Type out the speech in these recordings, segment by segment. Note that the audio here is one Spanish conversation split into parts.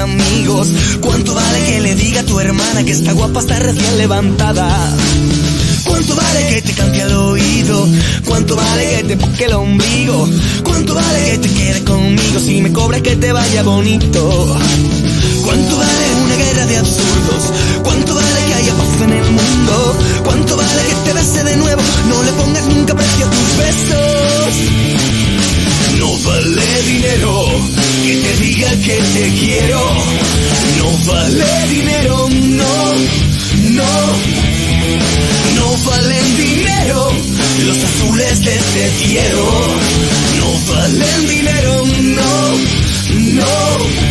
amigos. ¿Cuánto vale que le diga a tu hermana que está guapa, está recién levantada? ¿Cuánto vale que te cante al oído? ¿Cuánto vale que te toque el ombligo? ¿Cuánto vale que te quede conmigo si me cobras que te vaya bonito? ¿Cuánto vale una guerra de absurdos? ¿Cuánto vale que haya paz en el mundo? ¿Cuánto vale que te bese de nuevo? No le pongas nunca precio a tus besos. No vale dinero que te diga que te quiero. No vale dinero, no, no. No valen dinero los azules de este cielo. No valen dinero, no, no.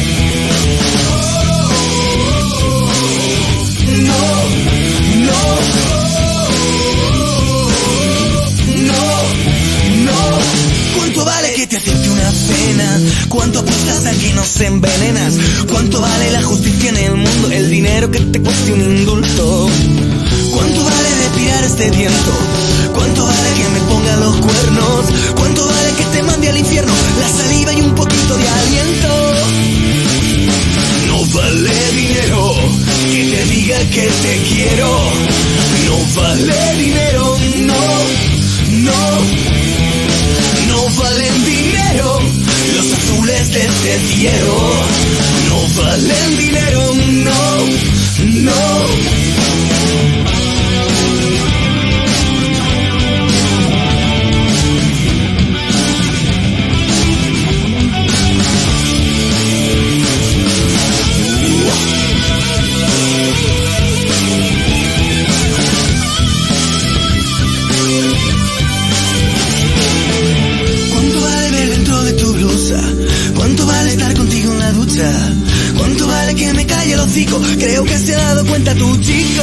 ¿Cuánto vale que te acepte una cena? ¿Cuánto apuestas a que nos envenenas? ¿Cuánto vale la justicia en el mundo? El dinero que te cueste un indulto. ¿Cuánto vale respirar este viento? ¿Cuánto vale que me ponga los cuernos? ¿Cuánto vale que te mande al infierno la saliva y un poquito de aliento? No vale dinero que te diga que te quiero. No vale dinero, no, no. No valen dinero los azules de este cielo. No valen dinero, no, no. ¿Cuánto vale que me calle el hocico? Creo que se ha dado cuenta tu chico.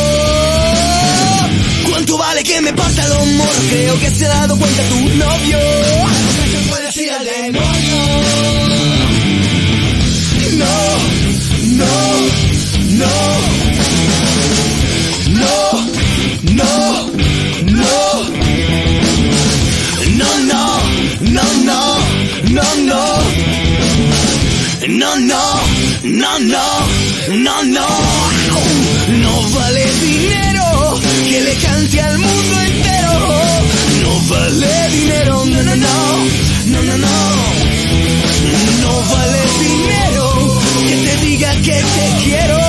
¿Cuánto vale que me parta los morros? Creo que se ha dado cuenta tu novio. ¿Qué se puede ir al demonio? No, no, no. No, no, no. No, no, no, no, no, no. No, no, no, no, no, no. No vale dinero que le cante al mundo entero. No vale dinero, no, no, no, no, no, no. No vale dinero que te diga que te quiero.